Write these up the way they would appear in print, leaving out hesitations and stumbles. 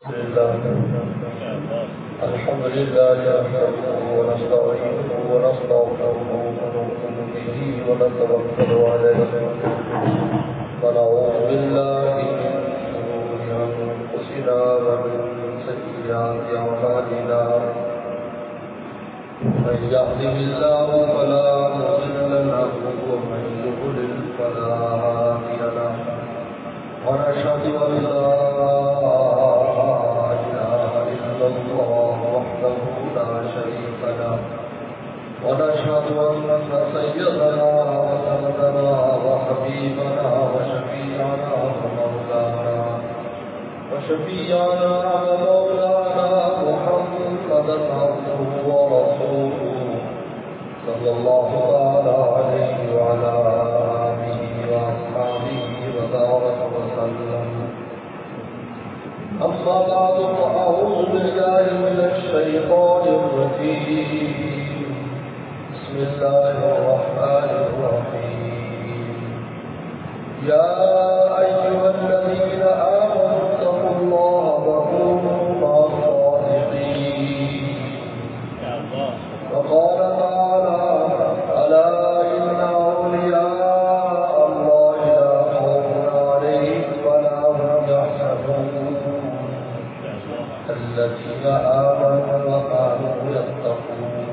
الحمد لله نحمده ونستعينه ونستغفره ونؤمن به ونتوكل عليه ونعوذ بالله من شرور انفسنا ومن سيئات اعمالنا من يهده الله فلا مضل له ومن يضلل فلا هادي له ونشهد ان لا الله وحده لا شريك له ونشهد أن سيدنا وسندنا وحبيبنا وشفيعنا ومولانا محمدا عبده ورسوله صلى الله تعالى عليه وعلى آله وأصحابه وبارك وسلم. أما بعد فأعوذ بالله من الشيطان الرجيم. بسم الله الرحمن الرحيم. يا أيها الذين آمنوا اتقوا الله وكونوا مع الصادقين. وقال تعالى: ألا إن أولياء الله لا خوف عليهم ولا هم يحزنون الذين آمنوا وكانوا يتقون.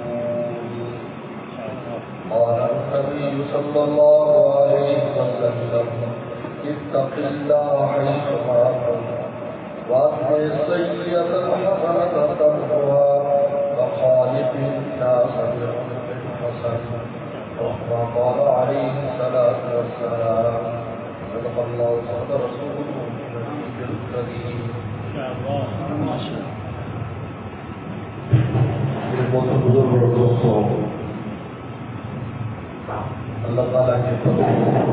قال النبي صلى الله عليه وسلم: اتق الله حيثما كنت وأتبع السيئة الحسنة تمحها وخالق الناس بخلق حسن. وكما قال عليه الصلاة والسلام: صدق الله وصدق رسوله النبي الكريم. میرے بہت بزرگ اور دوستوں، اللہ تعالیٰ کے فضل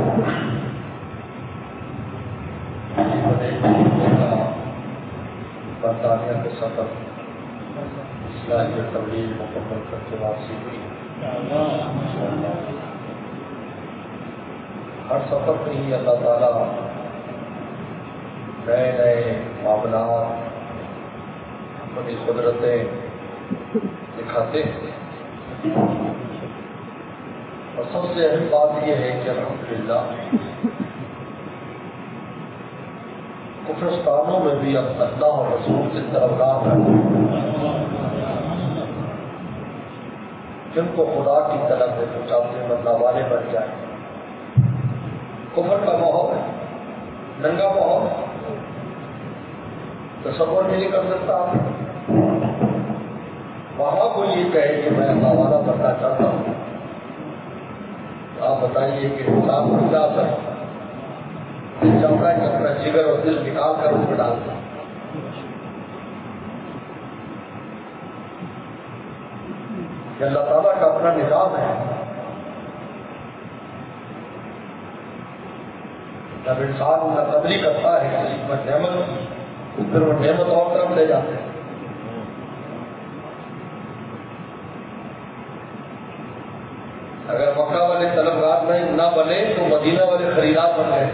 برطانیہ کے سفر اصلاحی تبلیغ مکمل کر کے واپسی ہوئی. ہر سفر میں ہی اللہ تعالیٰ نئے نئے معاملات، اپنی قدرتیں دکھاتے ہیں. اور سب سے اہم بات یہ ہے کہ الحمدللہ کفرستانوں میں بھی اب اللہ اور رسول کی طرف راہ ہے، جن کو خدا کی طرف سے پہنچاتے بدلا والے بن جائیں. کفر کا ماحول ہے، ننگا ماحول، تصور نہیں کر سکتا. وہاں کو یہ کہے کہ میں اللہ والا بننا چاہتا ہوں، آپ بتائیے کہ انسان کو کیا اثر چاہتا ہے کہ اپنا جگر اور دل نکال کر اس میں ڈالتا. یہ اللہ تعالیٰ کا اپنا نظام ہے. جب انسان ناقدری کرتا ہے کسی پر نعمت، پھر وہ نعمت اور طرف لے جاتے ہیں. اگر مکہ والے طلبگار میں نہ بنے تو مدینہ والے خریدار بن گئے.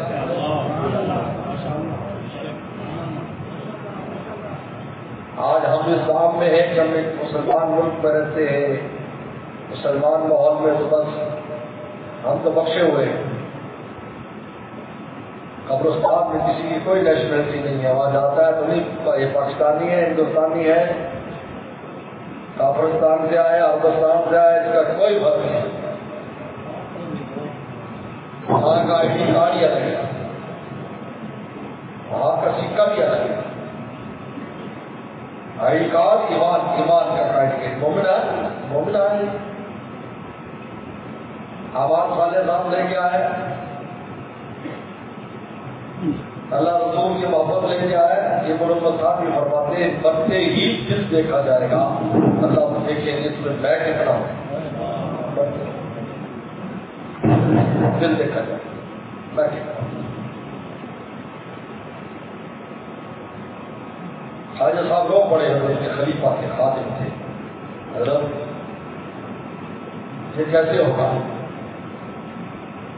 آج ہم اسلام میں ہیں کہ ہم ایک مسلمان ملک میں رہتے ہیں، مسلمان ماحول میں، تو بس ہم تو بخشے ہوئے ہیں. قبرستان میں کسی کی کوئی نیشنلٹی نہیں ہے، وہاں جاتا ہے تو نہیں یہ پاکستانی ہے، ہندوستانی ہے، کافرستان سے آیا، افغانستان سے آیا، اس کا کوئی فرق نہیں. وہاں کا آئی ڈی کارڈ ہی الگ ہے، وہاں کا سکہ بھی الگ ہے. آئی ڈی کارڈ ایمان کا سرٹیفکیٹ، مومن ہے. آواز والے نام لے کے آئے، اللہ رسول کی محبت لے کے آئے. یہ مرحمت صاحب بھی فرماتے ہیں بنتے ہی دل دیکھا جائے گا. اللہ دیکھیں جس میں میں کتنا ہوں، دل دیکھا جائے گا میں کتنا ہوں. خواجہ صاحب لوگ بڑے حضرت کے خلیفہ کے خادم تھے. حضرت یہ کیسے ہوگا؟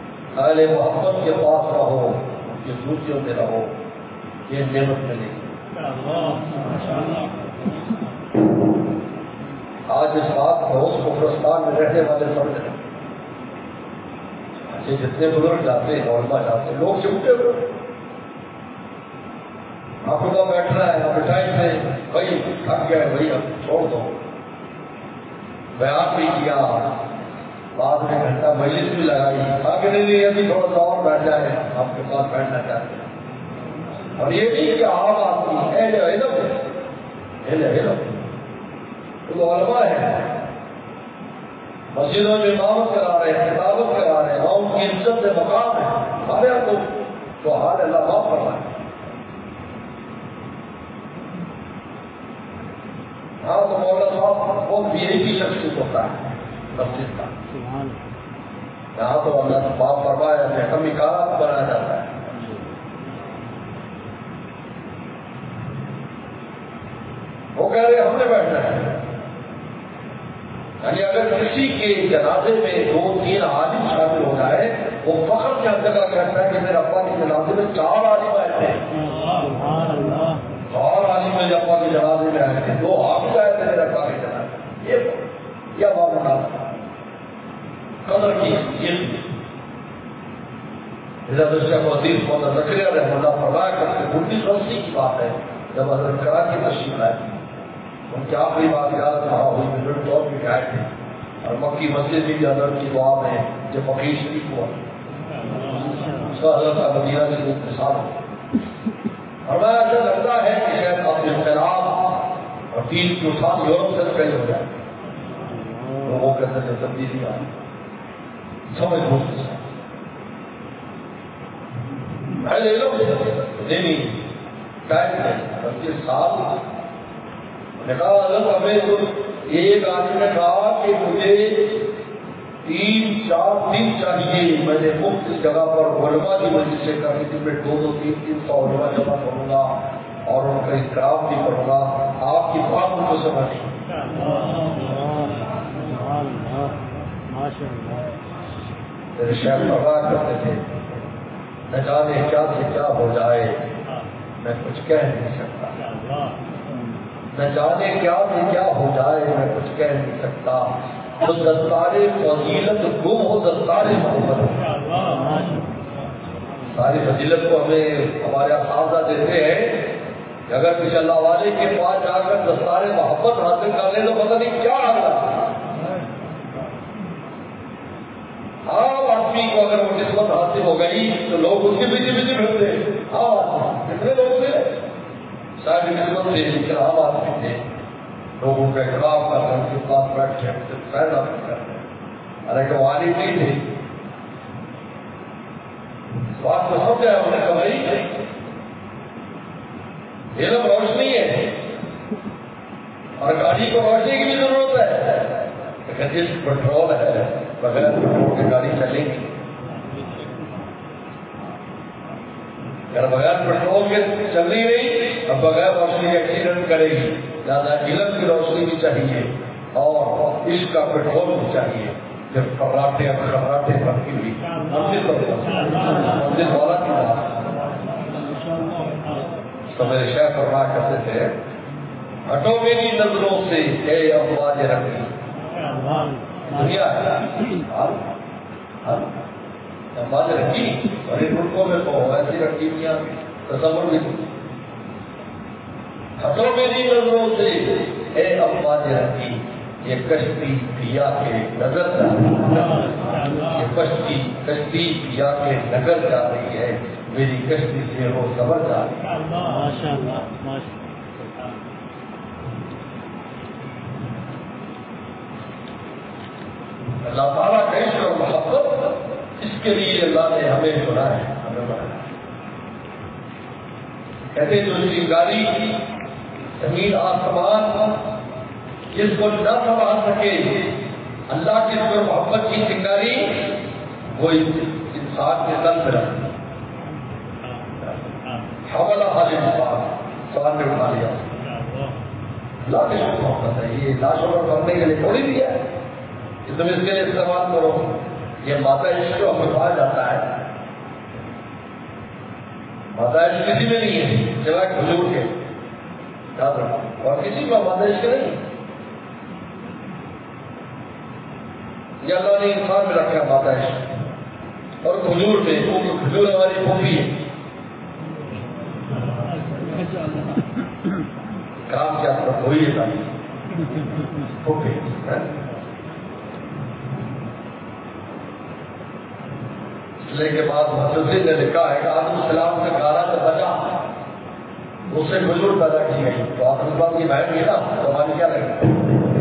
اہل محبت کے پاس رہو، یہ دوسروں میں رہو، یہ نعمت ملے گی. آج اس بات کو کفرستان میں رہنے والے سمجھ رہے ہیں، جتنے بزرگ جاتے ہیں علماء جاتے ہیں، لوگ چمٹے ہوئے آپ کا بیٹھ رہا ہے، بٹھائے سے بھائی تھک گئے، بھائی اب چھوڑ دو، بیان بھی کیا، بعد میں گھنٹہ مجلس بھی لگائی، آگے نہیں لیے ابھی تھوڑا سا اور بیٹھ جائے، آپ کے پاس بیٹھنا چاہتے ہیں۔ اور یہ نہیں کہ عام آدمی اہل علم وہ علماء ہے، مسجدوں میں امامت کرا رہے ہیں، خطابت کرا رہے ہیں، اور ان کی عزت سے مقام ہے، ہمارے یہاں تو حال اللہ معاف فرمائے۔ ہاں تو مولانا صاحب بہت بھی ایک شخصیت ہوتا ہے مسجد کا، یہاں تو اللہ معاف فرمائے کمی کار بنایا جاتا ہے۔ وہ کہہ رہے ہم نے بیٹھنا ہے، یعنی اگر کسی کے جنازے میں 2-3 عالم شامل ہو جائے، وہ فخر کی حد تک کہتا ہے کہ میرے ابا کے جنازے میں 4 عالم آئے تھے، 4 عالم میرے ابا کے جنازے میں آئے تھے، 2 حافظ آئے تھے میرے ابا کے جنازے میں۔ یہ بات قدر کی حضرت شیخ وزیر محمد زکریا رحمۃ اللہ فرمایا کرتے 1980 کی بات ہے، جب حضرت کراچی تشریف لائے، ان کی آخری بات یاد رہا ہوئی مجھے طور پہ گئے تھے، اور مکی مسجد بھی حضرت کی دعا میں جب فقیر شریف ہوا اس کا حضرت مدینہ سے اتصال ہو، اور میں ایسا لگتا ہے کہ شاید آپ انقلاب اور دین کی اٹھان یورپ سے پہلے ہو جائے، لوگوں کے اندر جب تبدیلی آئی سمجھ مجھے نہیں ٹائم ہے 25 سال نے کہا حضرت ہمیں تو ایک آدمی نے کہا کہ مجھے 3-4 دن چاہیے، میں نے مفت اس جگہ پر علماء کی مجلسیں کرنی تھی، میں 200-300 علماء جمع کروں گا اور ان کا احترام بھی کروں گا، آپ کی بات ان کو سمجھ نہیں۔ میرے شیخ فرمایا کرتے تھے نہ جانے کیا سے کیا ہو جائے میں کچھ کہہ نہیں سکتا، نہ جانے کیا سے کیا ہو جائے میں کچھ کہہ نہیں سکتا، تو دستار فضیلت گم ہو دستار محبت۔ ساری فضیلت کو ہمیں ہمارے اساتذہ دیتے ہیں کہ اگر کسی اللہ والے کے پاس جا کر دستار محبت حاصل کر لے تو پتہ نہیں کیا حاصل۔ عام آدمی کو اگر وہ نسبت حاصل ہو گئی تو لوگ اس کے پیچھے پھرتے ہیں، کتنے لوگ تھے ساری نسبت تھے لیکن عام آدمی تھے، لوگوں کا احترام کر رہے ان کے پاس بیٹھ کے فائدہ کر رہے ہیں، حالانکہ وہ عالم نہیں تھے۔ اس بات کو سمجھا انہوں نے کہا بھائی علم روشنی ہے اور گاڑی کو روشنی کی بھی ضرورت ہے، لیکن جس پیٹرول ہے بغیر پیٹرول کی گاڑی چلے گی، اگر بغیر پیٹرول کے چل نہیں رہی اب بغیر روشنی کے ایکسیڈنٹ کرے گی، زیادہ علم کی روشنی بھی چاہیے اور عشق کا پیٹرول بھی چاہیے، پھر خبراٹے بھرتی ہوئی مسجد والا کی بات تو میرے شیخ فرمایا کرتے تھے ہٹو میری نظروں سے اے امواج رکھی، دنیا امواج رکھی اور ان ملکوں میں تو ایسی رکھی دنیا تصور بھی نہیں، ہٹو میری نظروں سے اے امواج رکھی، یہ کشتی پیا کے نظر جا رہی ہے، یہ کشتی پیا کے نظر جا رہی ہے، میری کشتی سے وہ سبر جا رہی ہے۔ اللہ تعالیٰ کا عشق اور محبت، اس کے لیے اللہ نے ہمیں چنا ہے، ہمیں بنایا۔ کہتے جو چنگاری زمین آسمان جس کو نہ سنبھال سکے اللہ کی اس پر محبت کی چنگاری وہ انسان کے دل میں رکھتی، حوالہ حال انسان سوال میں اٹھا لیا، اللہ کی شکر محبت ہے، یہ ناشکر کرنے کے لیے تھوڑی بھی ہے کہ تم اس کے لیے استعمال کرو، یہ ماتا عشق جو ہمیں کہا جاتا ہے، ماتا عشق کسی میں نہیں ہے سوائے حضور کے، یاد رکھو. اور کسی میں مادہ عشق نہیں. یہ اللہ نے انسان میں رکھا مادہ عشق. اور کھجور میں کھجور ہماری پھوپھی ہے. کام کیا وہی ہے پھوپھی. اس لیے کے بعد محدثین نے لکھا ہے کہ آدم السلام سے گارا سے بچا اس سے کھجور پیدا کی گئی. تو آپ اس بات کی بہن کی نا تو ہماری کیا لگے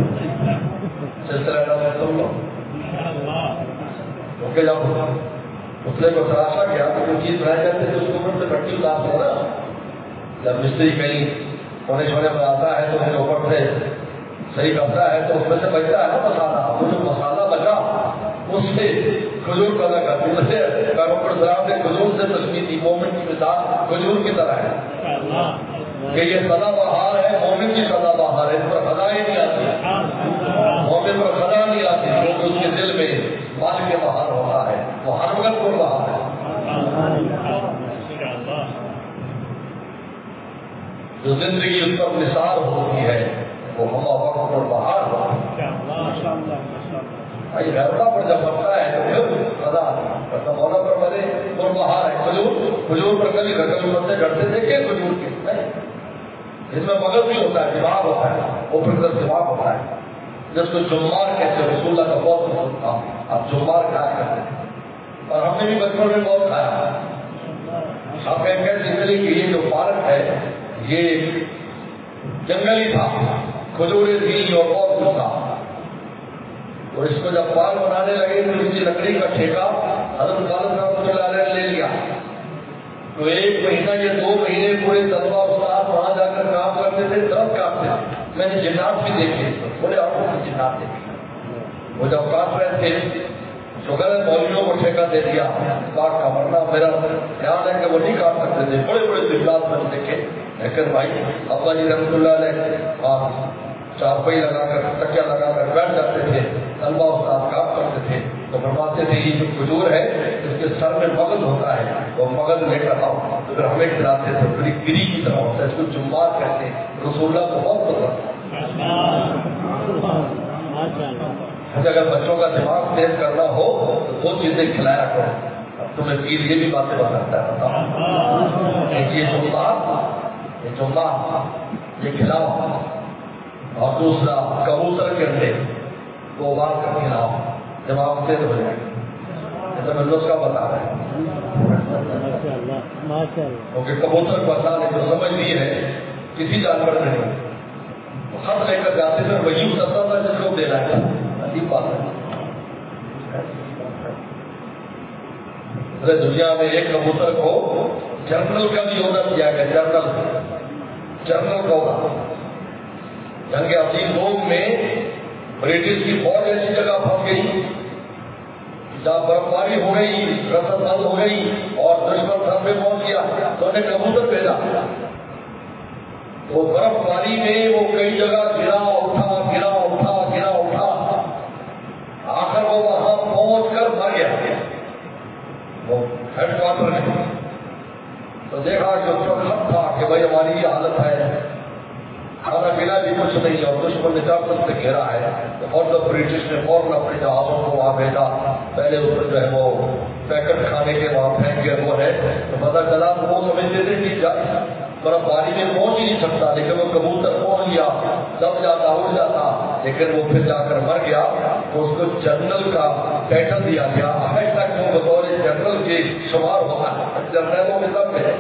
سلسلہ سن لو. کیونکہ جب پتلے کو تراشا گیا تو جو چیز بنائی جاتی ہے اس کو سے بٹی اتارتے ہیں نا. جب مستری کہیں سونے چھونے میں آتا ہے تو پھر اوپر سے صحیح کرتا ہے تو اس میں سے بچتا ہے نا مسالہ. وہ جو مسالہ بچا اس سے کھجور پیدا کرتی ہے. پیغمبر صاحب نے کھجور سے تشبیہ دی. مومن کی مثال کھجور کی طرح ہے کہ یہ سدا بہار ہے. مومن کی سدا بہار ہے. اس پر خدا ہی نہیں آتی. مومن پر خدا نہیں آتی کیونکہ اس کے دل میں مال کے بہار ہوتا ہے. وہ ہر وقت پر بہار ہے. جو زندگی اس پر نثار ہوتی ہے وہ ہما وقت پر بہار ہوتا ہے. غیرتا پر جب بڑھتا ہے تو پھر خدا مولا پر بنے اور بہار ہے. کھجور پر کبھی رقم بندے گھٹتے دیکھے کھجور کے اس میں مغز بھی ہوتا ہے, دماغ ہوتا ہے, اوپر دماغ ہوتا ہے. جس کو جمار کہتے ہیں. رسول اللہ کا بہت پسند تھا. آپ جمار کھایا کرتے ہیں اور ہم نے بھی بچپن میں بہت کھایا. آپ کہتے ہیں کہ یہ جو پارک ہے یہ جنگلی تھا, کھجورے تھی اور بہت کچھ تھا. اور اس کو جب پارک بنانے لگے تو اس کی لکڑی کا ٹھیکہ حضرت خالد رحمۃ اللہ علیہ نے لے لیا. تو 1 مہینہ یا 2 مہینے پورے طلبہ استاد وہاں جا کر کام کرتے تھے, درد کاٹتے تھے. میں نے جنات بھی دیکھے, بڑے آنکھوں سے جنات دیکھے. وہ جب کاٹ رہے تھے شوگر ہے مولویوں کو ٹھیکہ دے دیا کاٹ کا. ورنہ میرا خیال ہے کہ وہ نہیں کاٹ سکتے تھے. بڑے بڑے جنات میں دیکھے. لیکن بھائی ابا جی رحمۃ اللہ علیہ چارپائی لگا کر تکیا لگا کر بیٹھ جاتے تھے. طلبہ استاد کام کرتے تھے تو فرماتے تھے یہ جو کھجور ہے اس کے سر میں مغز ہوتا ہے, وہ مغز لے کر آؤ تو پھر ہمیں کھلاتے تھے. بڑی گری کی طرح ہوتا ہے, اس کو جمار کہتے ہیں. رسول اللہ کو بہت پسند. اگر بچوں کا دماغ تیز کرنا ہو تو 2 چیزیں کھلایا کرو. اب تمہیں پیر یہ بھی باتیں بتاتا ہے. بتاؤ یہ جمار یہ کھلاؤ, اور دوسرا کبوتر کے انڈے وہ ابال کر کھلاؤ, دماغ تیز ہو جائے گا. جیسے میں نسخہ بتا رہا ہوں کیونکہ کبوتر کو اللہ نے جو سمجھ لی ہے کسی جانور نے نہیں. خط لے کر جاتے تھے وہی اترتا تھا جس کو دینا ہے. عجیب بات ہے. دنیا میں ایک کبوتر کو جنرل کا بھی عہدہ دیا گیا. جنرل کا عہدہ. جنگ عظیم روم میں برٹش کی فوج ایسی جگہ پھنس گئی جہاں برفباری ہو گئی, رسد بند ہو گئی اور دشمن سر میں پہنچ گیا تو انہیں کبوتر بھیجا. تو برفباری میں وہ کئی جگہ گرا اٹھا. آخر وہ وہاں پہنچ کر مر گیا. وہ ہیڈ کوارٹر میں تو دیکھا کہ اس کا خط تھا کہ بھائی ہماری یہ حالت ہے, ہمارا ملا بھی کچھ نہیں اور دشمن نے جب سے گھیرا ہے. اور تو برٹش نے فوراً اپنے جہازوں کو وہاں بھیجا. پہلے اس پر جو ہے وہ پیکٹ کھانے کے وہاں پھینک گئے وہ ہے. تو پتا چلا وہ سمجھتے تھے کہ برفباری میں پہنچ ہی نہیں سکتا, لیکن وہ کبوتر پہنچ گیا, دب جاتا اڑ جاتا, لیکن وہ پھر جا کر مر گیا. تو اس کو جنرل کا ٹائٹل دیا گیا. آج تک وہ بطور جنرل کے شمار ہوتا ہے. جنرلوں میں سب ہے.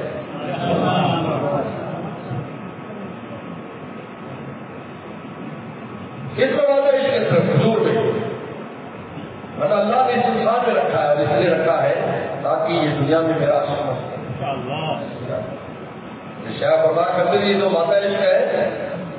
اس طرح سے اس کے طرف حضور میں مطلب اللہ نے اس انسان میں رکھا ہے, اور اس لیے رکھا ہے تاکہ یہ دنیا میں میرا شاید اللہ کرتے یہ جو ماتا عشق ہے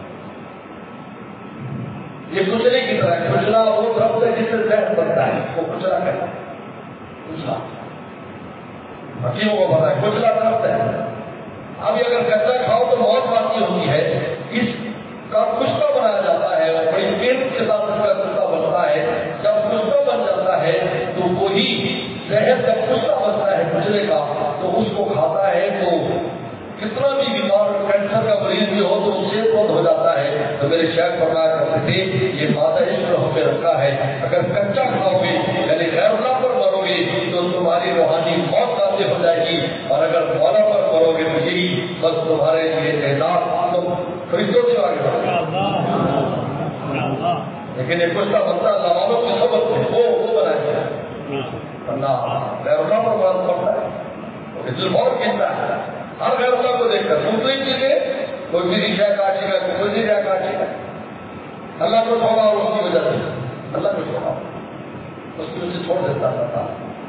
یہ کچلے کی طرح ہے. کچلا وہ طرف سے جس سے ذہن بنتا ہے وہ کچلا کرتا ہے. کچلا حکیموں کو پتا ہے کچلا طرف ہے. ابھی اگر کچا کھاؤ تو بہت باقی ہوتی ہے. اس کا کشتہ بنایا جاتا ہے, بڑی محنت کے ساتھ اس کا کشتہ بنتا ہے. جب کشتہ بن جاتا ہے تو وہی زہر جب کشتہ بنتا ہے کچلے کا تو اس کو کھاتا ہے تو کتنا بھی بیمار کینسر کا مریض مریض بھی ہو تو وہ صحت مند ہو جاتا ہے. تو میرے شیخ فرمایا کرتے تھے یہ مادہ عشق ہم نے رکھا ہے, اگر کچا کھاؤ گے یعنی غیر اللہ پر مرو گے تو تمہاری روحانی موت قاطع ہو جائے گی, اور اگر مولا پر مرو گے تو یہی بس تمہارے لیے اعزاز تم فرشتوں سے آگے بڑھو گے. لیکن ایک کچھ کا بندہ اللہ والوں کی سبب سے وہ بنائے گا بندہ غیر اللہ پر مرد پڑتا ہے, اس بہت کہتا ہے ہر غیر اللہ کو دیکھ کر تم تو ہی چیزیں کوئی میری شہ کاٹے گا کوئی میری شہ کاٹے گا. اللہ کو چھوڑا اور اس کی وجہ سے اللہ کو چھوڑا اس کی وجہ سے چھوڑ دیتا تھا.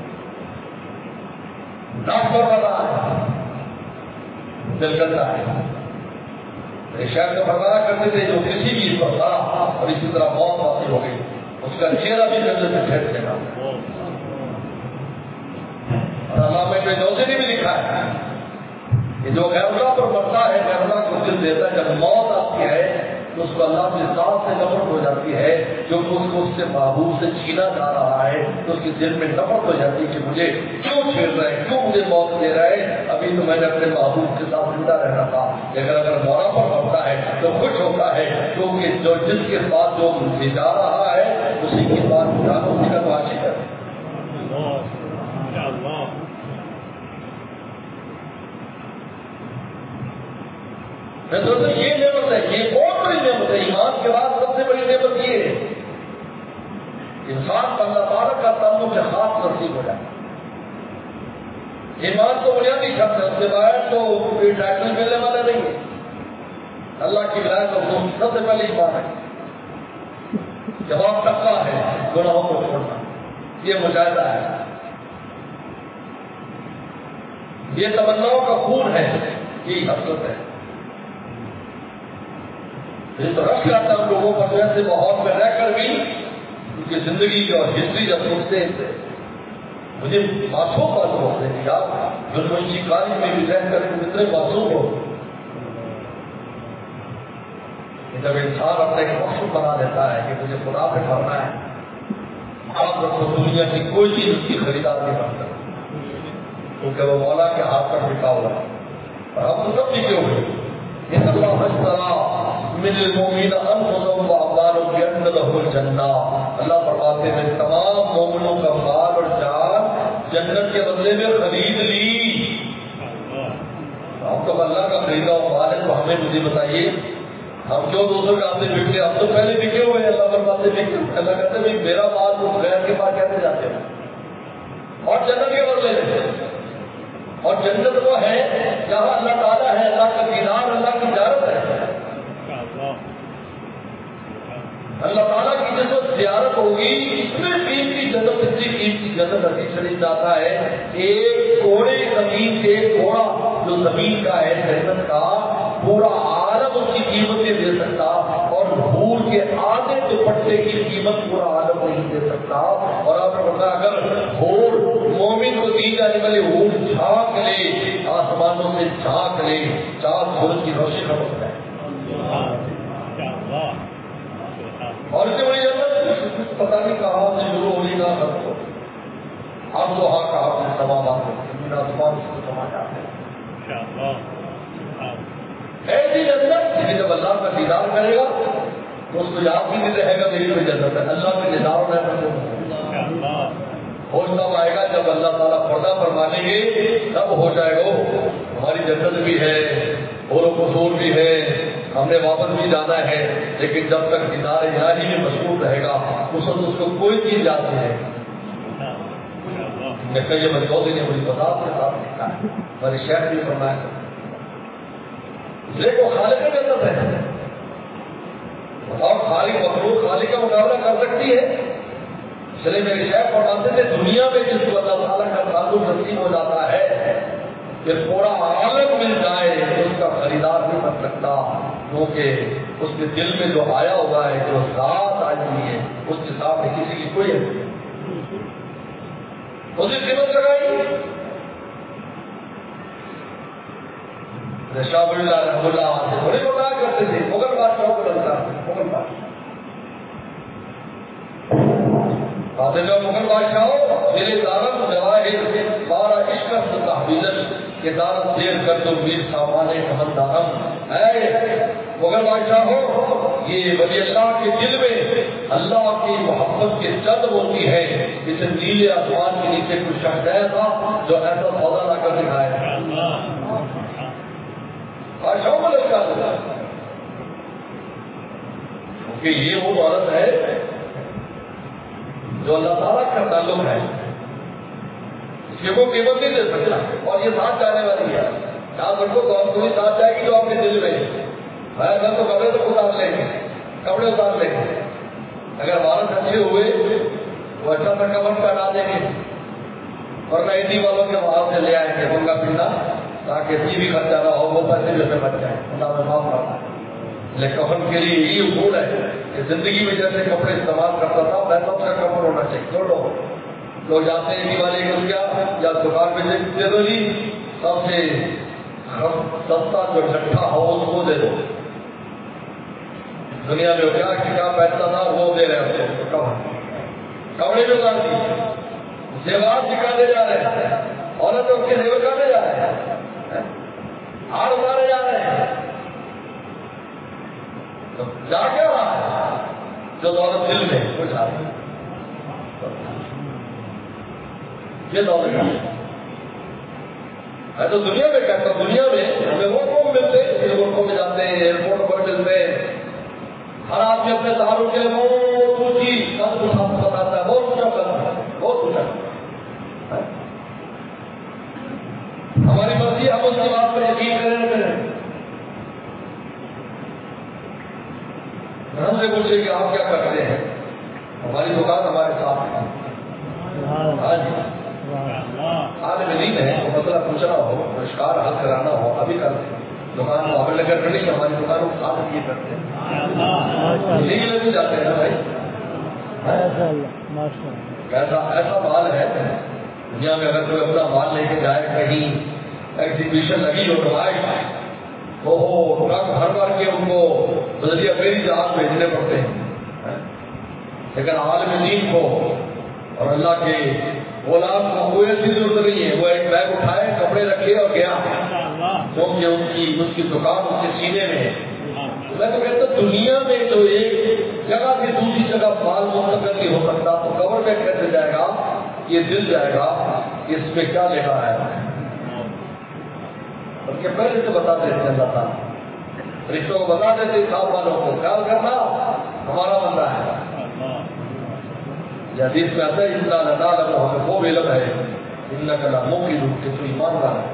ڈاکٹر والا دل کرتا ہے شاید تو برداشت کرتے تھے جو کسی چیز پر تھا اور اسی طرح موت واقع ہو گئی, اس کا چہرہ بھی جنت میں ٹھہر گیا. اور علامہ ابن جوزی نے بھی لکھا ہے کہ جو غیر اللہ پر مرتا ہے غیر اللہ کو دل دیتا ہے, جب موت آتی ہے تو اس کو اللہ کی ذات سے نفرت ہو جاتی ہے, جو اس کو اس سے محبوب سے چھینا جا رہا ہے تو اس کے دل میں نفرت ہو جاتی ہے کہ مجھے کیوں چھیڑ رہا ہے, کیوں مجھے موت دے رہا ہے, ابھی تو میں نے اپنے محبوب کے ساتھ زندہ رہنا تھا. لیکن اگر مولا پر مرتا ہے تو خوش ہوتا ہے کیونکہ جو جس کے ساتھ جو مجھے جا رہا ہے اسی کی بات جانو اسی کا تو عاشق ہے. میں سوچتا ہوں یہ نعمت ہے, یہ بہت بڑی نعمت ہے. ایمان کے بعد سب سے بڑی نعمت یہ ہے انسان اللہ تعالیٰ کا تعلق سے خاص نصیب ہو جائے. ایمان تو بنیادی شرط ہے, اس کے بعد تو ٹائٹل ملنے والا نہیں ہے. اللہ کی ولایت تو سب سے پہلے ایمان ہے. جواب تقویٰ ہے, گناہوں کو چھوڑنا, یہ مجاہدہ ہے, یہ تمناؤں کا خون ہے, یہی حقیقت ہے. یہ تو رکھ جاتا ہم لوگوں پر ویسے ماحول میں رہ کر بھی ان کی زندگی اور ہسٹری جب سوچتے ہیں مجھے معصوم معلوم ہوتے ہیں یار یونیورسٹی کالج میں بھی رہ کر اتنے معصوم ہو. جب انسان اپنے ایک مقصود بنا لیتا ہے کہ مجھے خدا پہ کرنا ہے, آپ رکھو دنیا کی کوئی چیز اس کی خریدار نہیں بن سکتی کیونکہ وہ مولا کے ہاتھ پر ٹکا ہوا ہے. اور ہم تو سب ٹکے ہوئے ان اللہ اشترى من المؤمنین انفسهم واموالهم بان لهم الجنہ. اللہ فرماتے ہیں تمام مومنوں کا مال اور جان جنت کے بدلے میں خرید لی. ہم تو اللہ کا خریدا ہوا مال ہے تو ہمیں مجھے بتائیے ہم کیوں دوسروں کے ہاتھ سے بکتے, ہم تو پہلے بکے ہوئے ہیں. اللہ فرماتے ہیں اللہ کہتے ہیں میرا مال تو غیر کے پاس کیسے جاتے ہیں اور جنت کے بدلے میں. اور جنت وہ ہے جہاں اللہ تعالیٰ ہے, اللہ کا دیدار, اللہ کی زیارت ہے. اللہ تعالیٰ کی جس وقت زیارت ہوگی اتنے قیمتی جنت, اتنی قیمتی جنت حدیث شریف جاتا ہے ایک گھوڑے زمین سے, ایک گھوڑا جو زمین کا ہے جنت کا پورا عالم اس کی قیمت نہیں دے سکتا, اور حور کے آدھے دوپٹے کی قیمت پورا عالم نہیں دے سکتا. اور آپ نے بتایا اگر حور مومن کو دی جانے والی حور جھانک لے, آسمانوں سے جھانک لے, چاند سورج کی روشنی ختم ہو جائے. اور اس سے بڑی جنت پتہ نہیں کہاں سے شروع ہوئی نہ ختم ہو. اب تو ہاں کہاں سے سما بات ہوتی ہے, آسمان اس کو سما جاتے ہیں. ایسی جنت کہ جب اللہ کا دیدار کرے گا تو اس کو یاد بھی نہیں رہے گا میری کوئی جنت ہے. اللہ کے دیدار ہونے پر ہوش تب آئے گا جب اللہ تعالیٰ پردہ فرمانے گے تب ہو جائے گا ہماری جنت بھی ہے اور قصور بھی ہے, ہم نے واپس بھی جانا ہے. لیکن جب تک دیدار الہی میں مشغول رہے گا اس وقت اس کو کوئی چیز یاد نہیں ہے. یہ مجھے نے مجھے بتا کے ساتھ لکھا ہے, میرے شیخ بھی فرمایا لیکن خالق کی جنت ہے. اور خالق مخلوق خالق کا مقابلہ کر سکتی ہے. اس لیے میرے شیخ فرماتے تھے دنیا میں جس کو اللہ تعالیٰ کا تعلق نصیب ہو جاتا ہے کہ پورا عالم مل جائے تو اس کا خریدار نہیں بن سکتا, کیونکہ اس کے دل میں جو آیا ہوا ہے, جو ذات آئی ہوئی ہے, اس کے سامنے کسی کی کوئی ہے اسی قیمت لگائی. شاہ ولی اللہ رحمۃ اللہ سے بڑے بتایا کرتے تھے مغل بادشاہوں کو لگتا ہے. مغل بادشاہوں میرے دارت جواہر بارہ عشق تحویل کے دارت دیر کر دو میر سامان کمل دارم مغل بادشاہ ہو، یہ ولی اللہ کے دل میں اللہ کی محبت کی جد ہوتی ہے، جسے نیلے آسمان کے نیچے کچھ شخص تھا جو ایسا سودا لا کر دکھائے بادشاہوں کو لگتا تھا، کیونکہ یہ وہ عورت ہے جو اللہ تعالیٰ کا تعلق ہے، اس کی کوئی قیمت نہیں دے سکتا، اور یہ ساتھ جانے والی ہے، یاد رکھو تو ہی ساتھ جائے گی جو آپ کے دل میں ہے، تو کپڑے تو اتار لیں گے، کپڑے اتار لیں گے، اگر وارث اچھے ہوئے وہ اچھا سا کمر پہنا دیں گے، ورنہ ہندی والوں کے وہاں سے لے آئیں گے منگا پنڈا تاکہ ٹی وی خرچہ نہ ہو، وہ پیسے بھی بچ جائیں، اللہ میں معاف کرتا ہے۔ لیکن کفن کے لیے یہی اصول ہے کہ زندگی میں جیسے کپڑے استعمال کرتا تھا ویسا اس کا کپڑ ہونا چاہیے۔ دو لوگ جاتے ہیں دیوالی کو کیا یا دکان پہ دے دو جی، سب سے سستا جو ڈھٹا ہو اس کو دے دو، دنیا میں کیا پیسہ تھا وہ دے رہے ہیں، کپڑے جو کر دی زیورات دکھانے جا رہے ہیں، عورتوں کے زیور کاٹے جا رہے ہیں، ہار اتارے جا رہے ہیں، تو جا کیا رہا ہے جو دولت دل میں کچھ آ رہی ہے، یہ دولت ہے تو دنیا میں کہتا ہوں، دنیا میں ہمیں وہ لوگ ملتے ہیں ملکوں میں جاتے ہیں، ایئرپورٹ پر ملتے ہیں، ہر آدمی اپنے تعارف کے بہت اونچی بتاتا ہے، بہت اونچا کرتا ہے، بہت اونچا، ہماری مرضی ہم اس کی بات پر یقین کریں کریں، ہم سے پوچھے کہ آپ کیا کرتے ہیں، ہماری دکان ہمارے ساتھ ہے، ہاں جی عالم دین ہے، وہ مسئلہ پوچھنا ہو، اشکار حل کرانا ہو ابھی کرتے ہیں، دکان معاملے لے کر نہیں، ہماری دکان کو ساتھ یہ کرتے ہیں، یہی لے بھی جاتے ہیں نا بھائی، ایسا مال ہے دنیا میں، اگر کوئی اپنا مال لے کے جائے کہیں ایگزیبیشن لگی ہو نمائش وہ ٹرک بھر بھر کے ان کو بذریعہ میری جہاز بھیجنے پڑتے ہیں، لیکن عالم دین کو اور اللہ کے غلام کو کوئی ایسی ضرورت نہیں ہے، وہ ایک بیگ اٹھائے، کپڑے رکھے اور گیا، کیونکہ اس کی دکان اس کے سینے میں ہے۔ میں تو کہتا ہوں دنیا میں جو ایک جگہ سے دوسری جگہ مال منتقل نہیں ہو سکتا تو کور میں کیسے جائے گا، یہ دل جائے گا، اس میں کیا لکھا ہے، بلکہ پہلے سے بتا دیتے اللہ تعالیٰ، رشتوں کو بتا دیتے صاحب والوں کو، خیال کرنا ہمارا بندہ ہے، یہ حدیث میں آتا ہے اتنا لگا لگا ہمیں وہ علم ہے ان کا ناموں کی روپ کے تو ایمان رہا ہے،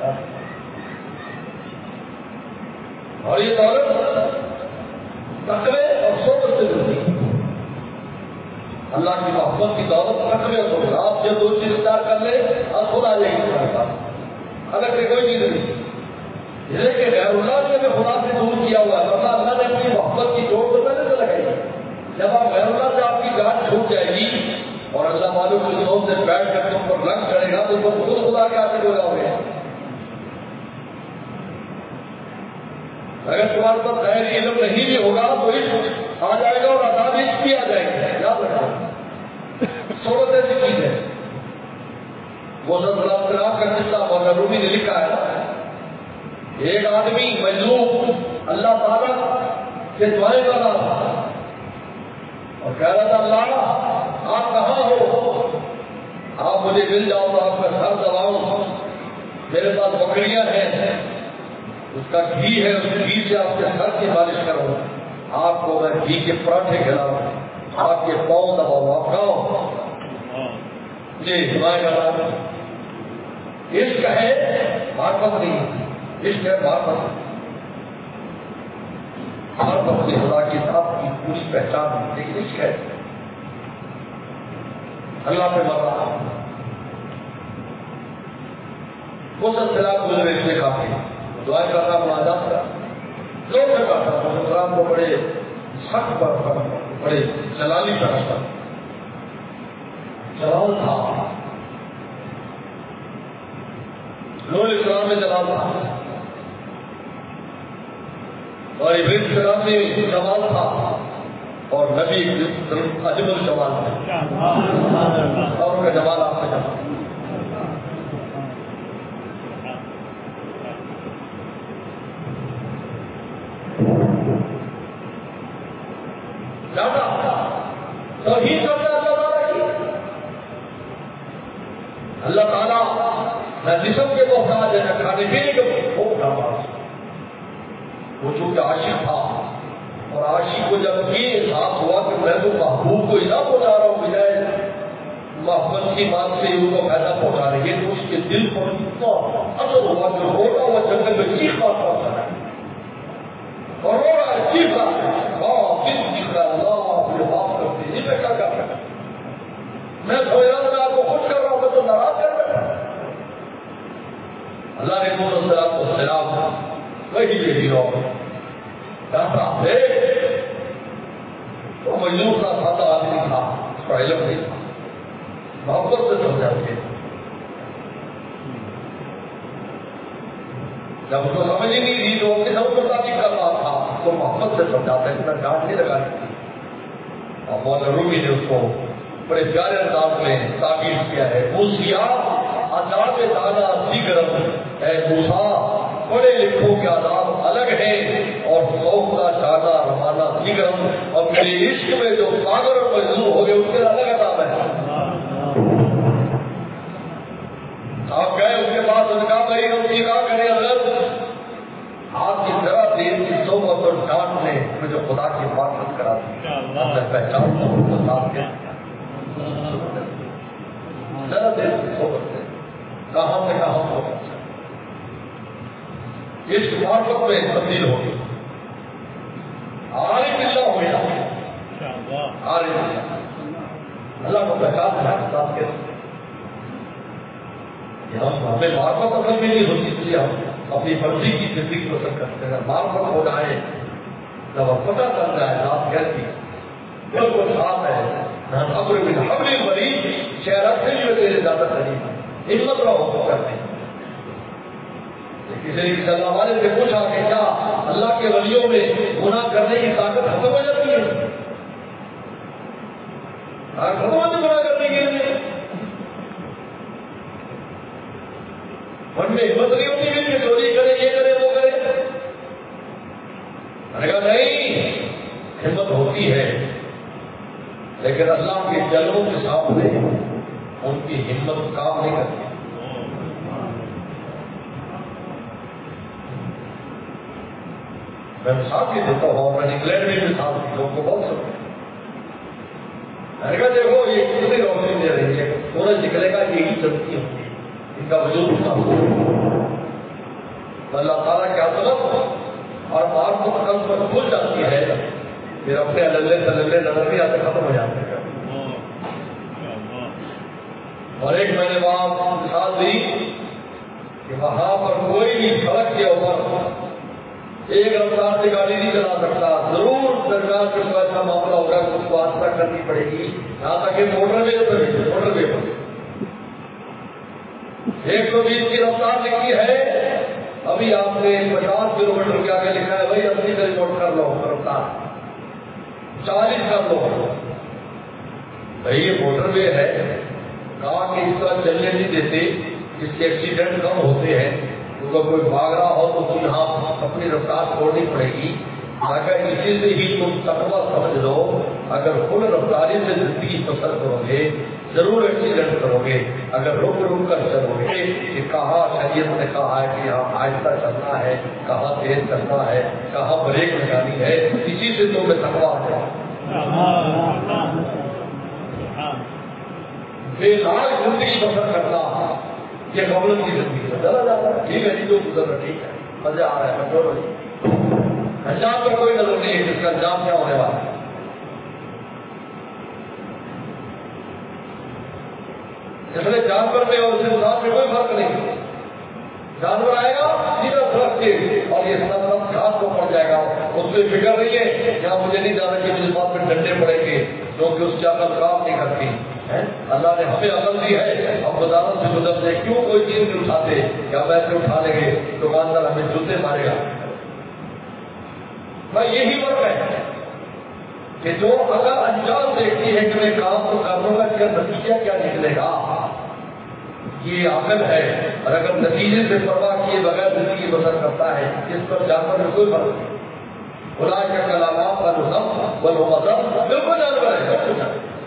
اور یہ دولت تقوی اور صبر سے ملتی ہے، اللہ کی محبت کی دولت تقوی اور صبر، آپ جب دو چیز اختیار کر لیں اور خود آ جائے گی تمہارے پاس، الگ سے کوئی چیز نہیں، جیسے کہ غیر اللہ نے ہمیں خدا سے دور کیا ہوا ہے، ورنہ اللہ نے اپنی محبت کی جوڑ تو پہلے سے لگائی ہے، جب آپ غیر اللہ سے آپ کی جان چھوٹ جائے گی اور اللہ والوں کے لوگ سے بیٹھ کر تم پر رنگ کرے گا تو تم خود خدا کے آتے ہو جاؤ گے، اگر تمہارے پاس غیر علم نہیں بھی ہوگا تو عشق آ جائے گا اور عذاب عشق بھی آ جائے گا، یاد رکھنا صورت ایسی چیز ہے، وہ صلی اللہ علیہ وسلم کا قصہ مولانا رومی نے لکھا ہے، ایک آدمی مجلوب اللہ تعالیٰ سے دعائیں کر رہا تھا اور کہہ رہا تھا اللہ آپ کہاں ہو، آپ مجھے مل جاؤ تو آپ کا سر دباؤں، میرے پاس بکریاں ہیں، اس کا گھی ہے، اس گھی سے آپ کے سر کی مالش کروں، آپ کو میں گھی کے پراٹھے کھلاؤں، آپ کے پاؤں دباؤں، آپ کھاؤ، جی دعائیں کر رہا ہوں، عشق ہے معرفت نہیں، عشق ہے معرفت، معرفت سے خدا کی ذات کی پوری پہچان ہے، لیکن عشق ہے اللہ پہ مر رہا، وہ سلسلہ گزرے سے کافی دعائیں کرنا مناجات کا جو جگہ تھا اسلام کو بڑے سخت پر بڑے جلالی طرح پر جلال تھا، نور اسلام میں جلال تھا اور ابراہیم السلام میں جمال تھا اور نبی عجب الجمال تھا، اور ان کا جمال آپ کا جمال، توحید کرنا اللہ تعالیٰ کی. اللہ تعالیٰ نہ جسم کے محتاج ہے نہ کھانے پینے کے محتاج. وہ چونکہ عاشق تھا اور عاشق کو جب یہ احساس ہوا کہ میں تو محبوب کو اتنا پہنچا رہا ہوں بجائے محبت کی بات سے ان کو فائدہ پہنچا رہی ہے، تو اس کے دل پر اتنا اثر ہوا کہ روتا ہوا جنگل میں چیخ پڑتا ہے اور رو رہا ہے، چیخ رہا ہے، اللہ مجھے معاف کر دیجیے، میں کیا کر رہا ہوں، میں سمجھ رہا ہوں میں آپ کو خوش کر رہا ہوں، میں تو ناراض کر رہا ہوں. اللہ نے السلام وہی یہی رو کہتا ہے وہ مجنون کا سادہ آدمی تھا، اس کا علم نہیں تھا، محبت سے سمجھاتے جب اس کو سمجھ ہی نہیں تھی تو وہ کس کو تعریف کر رہا تھا، تو محبت سے سمجھاتا ہے، اتنا ڈانٹ نہیں لگانی تھی. اور مولانا رومی نے اس کو بڑے پیارے انداز میں تعبیر کیا ہے، موسیٰ آداب دانا دیگرم اے موسیٰ پڑھے لکھوں کے آداب الگ ہیں اور ذوق کا جانا روانا دیگرم، اور میرے عشق میں جو پاگل اور مجنون ہو گئے اس کے الگ آداب ہے. آپ گئے اس کے بعد ان کا بھائی ہم کی کہا کریں اگر آپ کی ذرا دیر کی صحبت اور ڈانٹ نے مجھے خدا کی معرفت کرا دی، میں پہچانتا ہوں تو ساتھ کے ذرا دیر کی صحبت سے کہاں سے کہاں پہنچا اس معرفت میں تبدیل ہو گئی، عارف اللہ ہو گیا، عارف اللہ کو پہچان ہے ساتھ کے. ہمیں معرفت اصل میں نہیں ہوتی، اس لیے ہم اپنی مرضی کی زندگی پسند کرتے ہیں. معرفت ہو جائے جب ہم پتہ چل جائے ذات کیسی بالکل صاف ہے، ابر بن حبل مریض چہرہ سے جو تیرے زیادہ قریب ہے، ہمت رہو کرتے ہیں. کسی نے صلی اللہ علیہ سے پوچھا کہ کیا اللہ کے ولیوں میں گناہ کرنے کی طاقت ختم ہو جاتی ہے؟ ختم ہو جاتی گناہ کرنے کے لیے من میں ہمت نہیں ہوتی ہے کہ چوری کرے، یہ کرے، وہ کرے. میں نے کہا نہیں، ہمت ہوتی ہے لیکن اللہ کے جلووں کے سامنے ان کی ہمت کام نہیں کرتی. میں مثال بھی دیتا ہوں، میں انگلینڈ میں مثال دی لوگوں کو بہت سمجھ. میں نے کہا دیکھو یہ کتنی روشنی دے رہی ہے، سورج نکلے گا یہی چلتی ہوتی ہے، ان کا وجود اللہ تعالیٰ کی عظمت اور معرفت قلب پر کھل جاتی ہے، پھر اپنے اللہ نظر نہیں آتے، ختم ہو جاتے ہیں. اور ایک میں نے وہاں مثال دی کہ وہاں پر کوئی بھی سڑک کے اوپر ایک رفتار سے گاڑی نہیں چلا سکتا، ضرور سرکار کے پاس ایسا معاملہ ہوگا کہ اس کو آستہ کرنی پڑے گی، یہاں تک کہ موٹر وے پر 120 کی رفتار لکھی ہے، ابھی آپ نے 50 کلو میٹر کے آگے لکھا ہے بھائی 80 سے ریپورٹ کر لو رفتار، 40 کر لو. بھائی یہ موٹر وے ہے، کہاں کہ اس طرح چلنے نہیں دیتے، اس کے ایکسیڈنٹ کم ہوتے ہیں، کیونکہ کوئی بھاگ رہا ہو تو یہاں اپنی رفتار چھوڑنی پڑے گی. اگر اسی سے ہی تم تقویٰ سمجھ لو، اگر فل رفتاری سے زندگی بسر کرو گے ضرور ایکسیڈنٹ کرو گے. اگر رک کر چلو گے کہ کہاں شریعت نے کہا ہے کہ یہاں آہستہ چلنا ہے، کہاں تیز چلنا ہے، کہاں بریک لگانی ہے، اسی سے تمہیں تقویٰ ہے. بے لال زندگی بسر کرنا یہ غفلت کی زندگی ہے. چلا جاتا ہے ٹھیک ہے جی، جو گزر رہا ٹھیک ہے، مزے آ رہا ہے، چھوڑو جی. انجام پر کوئی نظر نہیں ہے، اس کا انجام کیا ہونے والا ہے. اس لیے جانور میں اور اس انسان میں کوئی فرق نہیں. جانور آئے گا سیدھا درخت کے اور یہ سب گھاس کو پڑ جائے گا، اس پہ فکر نہیں ہے یہاں مجھے نہیں جانا کہ مجھے بات میں ڈنڈے پڑیں گے کیونکہ اس کی عقل کام نہیں کرتی. اللہ نے ہمیں عقل دی ہے، ہم وزارت سے گزرتے کیوں کوئی چیز نہیں اٹھاتے، کیا ویسے اٹھا لیں گے دکاندار ہمیں جوتے مارے گا. میں یہی فرق ہے کہ جو اگر انجام دیکھتی ہے کہ میں کام تو کر لوں گا، کیا نتیجہ کیا نکلے گا، یہ عقل ہے. اور اگر نتیجے سے پرواہ کیے بغیر زندگی بسر کرتا ہے، اس پر جانور میں کوئی فرق نہیں. خدا کے کلامات بالکل جانور ہے.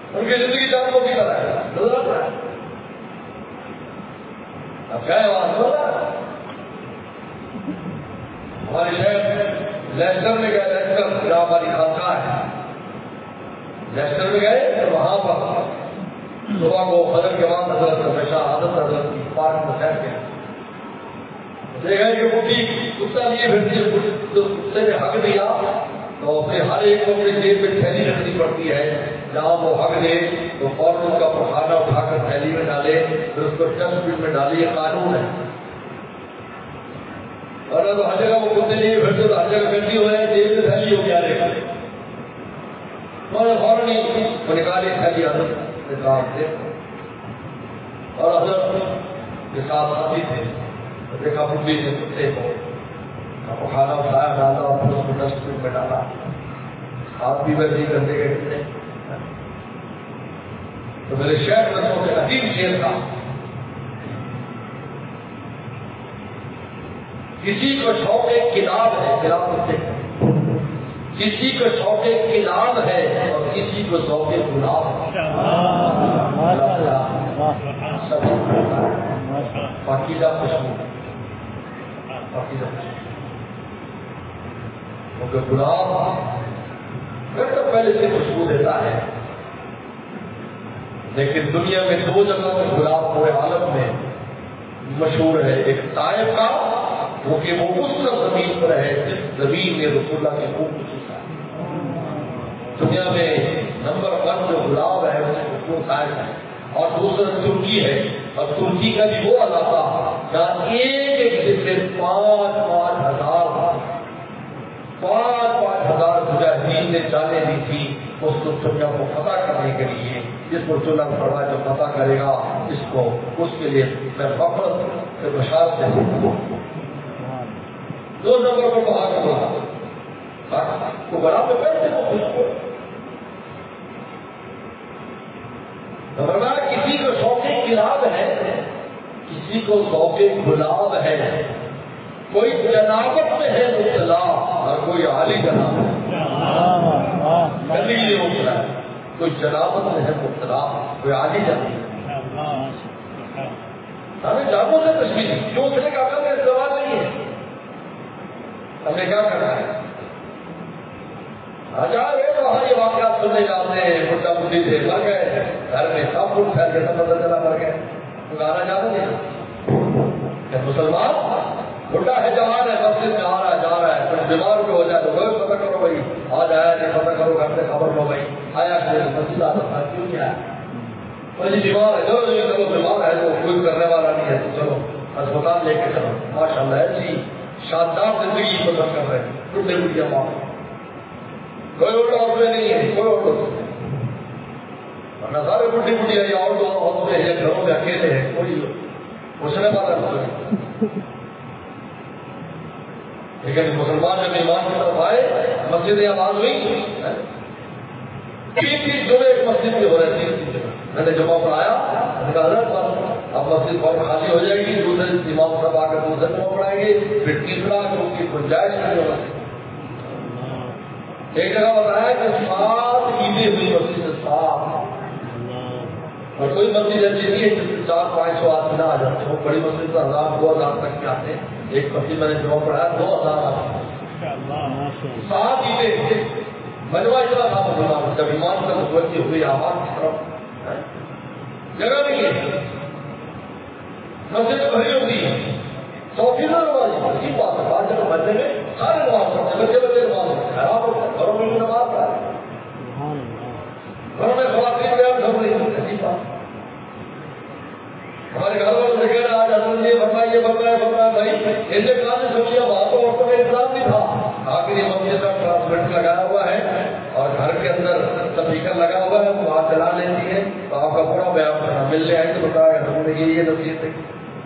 ان کی زندگی جانوروں کی طرح ہے، نظر آتا ہے. اب گئے وہاں نظر ہمارے شہر لیسٹر میں گئے، لیسٹر جہاں ہماری خانقاہ ہے، لیسٹر میں گئے تو وہاں پر صبح کو فجر کے بعد حضرت ہمیشہ عادت حضرت کی پارک میں بیٹھ گئے، دیکھا کہ بڈھی کتا لیے پھرتی ہے، کتے نے حق دیا تو پھر ہر ایک کو اپنے جیب میں تھیلی رکھنی پڑتی ہے، جہاں وہ حق دے تو فوراً اس کا پخانا اٹھا کر تھیلی میں ڈالے، پھر اس کو ڈسٹ بن میں ڈالے، یہ قانون ہے. اور تو ہر جگہ وہ کتے لیے پھرتے تو ہر جگہ گندی ہو رہے ہیں، جیب میں تھیلی ہو گیا رہے گا. فوراً ہی وہ نکالی تھیلی حضرت نکال دے، اور حضرت کے ساتھ ساتھی تھے، دیکھا بڈھی نے کتے کو پخانا اٹھایا، ڈالا اور پھر اس کو ڈسٹ بن میں ڈالا. آپ بھی ویسے ہی کرتے گئے. تو میرے شہر میں سب سے عجیب شعر تھا، کسی کو شوق کتاب ہے، کتاب کتے کسی کو شوق کتاب ہے اور کسی کو شوق گلاب ہے. پاکیزہ خوشبو، پاکیزہ خوشبو، کیونکہ گلاب تو پہلے سے خوشبو دیتا ہے، لیکن دنیا میں دو جگہوں میں گلاب پورے عالم میں مشہور ہے. ایک طائف کا، وہ کہ وہ اس زمین پر ہے جس زمین میں رسول اللہ کے خوب خصوصا ہے. دنیا میں نمبر 1 جو گلاب ہے وہ طائف ہے، اور دوسرا ترکی ہے، اور ترکی کا بھی وہ علاقہ جہاں ایک دن سے 5,000 مجاہدین نے جانیں دی تھی اس کو دنیا کو فتح کرنے کے لیے. جس کو چلا فرمایا جو فتح کرے گا اس کو، اس کے لیے میں فخر سے بشارت دیتا ہوں. 2 نمبر پر بہت بڑا تو بڑا میں بیٹھتے وہ خوش ہو. کسی کو شوق کلاب ہے، کسی کو شوق گلاب ہے، کوئی جنابت میں ہے مبتلا اور کوئی عالی جناب ہے. کوئی جنابت میں ہے مبتلا، کوئی عالی جناب. ہمیں جانوں سے تشکیل جو اس نے کہا میرے سوال نہیں ہے، ہمیں کیا کرنا ہے. وہاں یہ واقعات سننے جاتے ہیں، بڈا بڈھی سے مر گئے، گھر میں سب کچھ پھیل کے سب پتہ چلا مر گئے. تو گانا جانتے ہیں مسلمان بڈا ہے، جوان ہے، مسجد میں آ رہا ہے پھر بیمار بھی ہو جائے تو روز پتہ کرو بھائی آج آیا نہیں، پتہ کرو گھر سے خبر لو بھائی آیا کہ مسجد آتا تھا کیوں کیا ہے، بیمار ہے چلو بیمار ہے تو کوئی کرنے والا نہیں ہے تو چلو اسپتال لے کے چلو. ماشاء اللہ ایسی شاندار زندگی پسند کر رہے ہیں بڈھے بڈھیا ماں. کوئی اردو عورتیں نہیں ہے، کوئی اردو ورنہ سارے بڈھی بڈھیا یا اردو عورتیں ہیں، گھروں میں اکیلے ہیں، کوئی پوچھنے والا نہیں. لیکن مسلمان جب ایمان کی طرف آئے، مسجد آباد ہوئی، 3 جمعے ایک مسجد میں ہو رہے 3 جمعے. میں نے جمعہ پڑھایا، اب مسجد بہت خالی ہو جائے گی، دوسرے امام صاحب آ کر دوسرے جمعہ پڑھائیں گے، پھر تیسرا ان کی گنجائش نہیں ہوگا. ایک جگہ بتایا کہ 7 عیدیں ہوئی مسجد سے 7، اور کوئی مسجد ایسی نہیں ہے جس میں 400-500 آدمی نہ آ جاتے ہو. بڑی مسجد میں 1000-2000 تک کے آتے ہیں. ایک مسجد میں نے جمعہ پڑھایا 2000 آدمی. 7 عیدیں مجمع اتنا تھا مسلمان. جب ایمان سے متوجہ ہوئی آواز کی طرف جگہ نہیں ہے، مسجد بھری ہوتی ہے، 100 فیصد نماز. اسی بات ہے 5 جگہ بچے میں سارے نماز پڑھتے، بچے نماز خراب ہوتا ہے. گھروں میں نماز پڑھا، گھروں میں خواتین بیان گھر نہیں. ایسی بات ہمارے گھر والوں سے کہنا آج حضرت یہ بتایا بھائی ایسے کام میں سوچیے باتوں عورتوں کا انتظام نہیں تھا. آخر یہ مسجد کا ٹرانسمیٹر لگایا ہوا ہے اور گھر کے اندر سپیکر لگا ہوا ہے، وہ آپ چلا لیتی ہے تو آپ کا پورا بیان کرنا. ملنے آئے تو بتایا ہم نے یہ نصیحت ہے.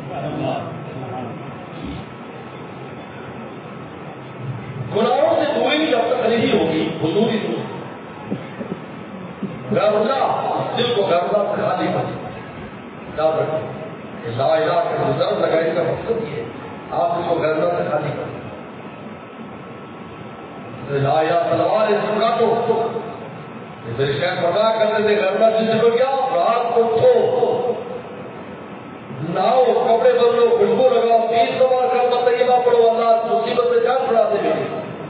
گناہوں سے دوری جب تک نہیں ہوگی حضوری دوری. گرنا دل کو گرنا سے خالی بنے. یاد رکھیں لا الہ کا گزر لگانے کا مقصد یہ ہے آپ اس کو گرنا سے خالی کریں. لا الہ تلوار اس کو کاٹو، میرے شیخ پتا کرتے تھے گھر میں جس کو کیا رات کو اٹھو ناؤ کپڑے بدلو خوشبو لگاؤ 30 بار کلمہ طیبہ پڑھو اللہ مصیبت سے جان چھڑا دے گی.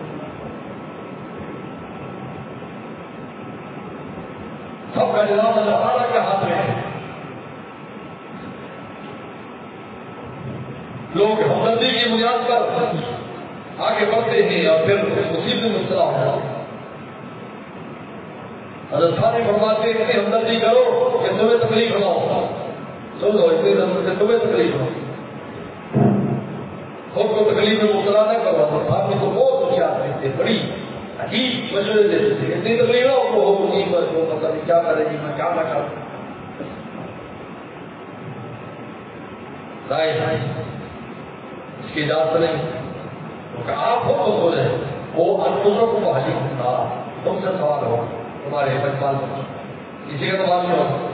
سب کا نظام اللہ تعالیٰ کے ہاتھ میں ہے. لوگ ہمدردی کی بنیاد پر آگے بڑھتے ہیں اور پھر مصیبت میں مبتلا ہو جاتے ہیں. حضرت ثانی فرماتے ہیں اتنی ہمدردی کرو کہ تمہیں تکلیف نہ ہو. سمجھو اتنی ہمدردی سے تمہیں تکلیف نہ ہو. خود کو تکلیف میں مبتلا نہ کرو. حضرت ثانی کو بہت ہوشیار تھے, بڑی عجیب مشورے دیتے تھے. اتنی تکلیف نہ ہو نہیں بس وہ پتہ نہیں کیا کرے گی میں کیا نہ کروں. اس کی اجازت نہیں. آپ خود کو بولے وہ انفسوں کو حاجی ہوتا تم سے سوال ہو تمہارے بچپن کسی کا سوال نہیں ہوگا.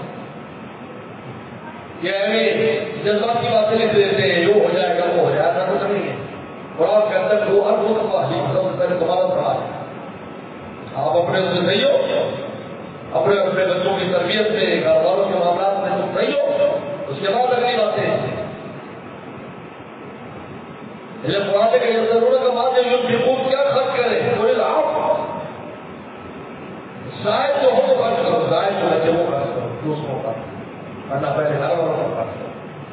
یہ جذبات کی باتیں لکھ دیتے ہیں جو ہو جائے گا وہ ہو جائے گا کچھ نہیں ہے. قرآن کے اندر جو انفسوں کو حاجی ہوتا ہے پہلے تمہارا سوال ہے. آپ اپنے سے صحیح ہو, اپنے بچوں کی تربیت سے گھر والوں کے معاملات میں تم صحیح ہو, اس کے بعد اگلی باتیں ہیں. قرآن کے ضرورت کا بات ہے کیا خرچ کرے کوئی لاپ شاید جو ہو تو خرچ کرو, شاید جو ہے وہ خرچ کرو دوسروں کا ورنہ پہلے گھر والوں کا خرچ کرو.